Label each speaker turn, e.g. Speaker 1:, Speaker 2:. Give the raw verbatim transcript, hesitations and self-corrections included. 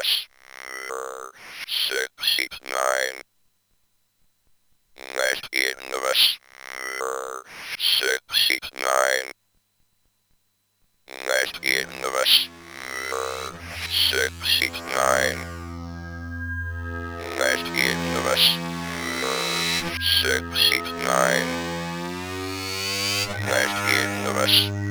Speaker 1: us. Six, eight, nine. Left in of us. Six, eight, nine. Left in of us. Six, eight, nine. Left in of us. Six, eight, nine. Left in of us.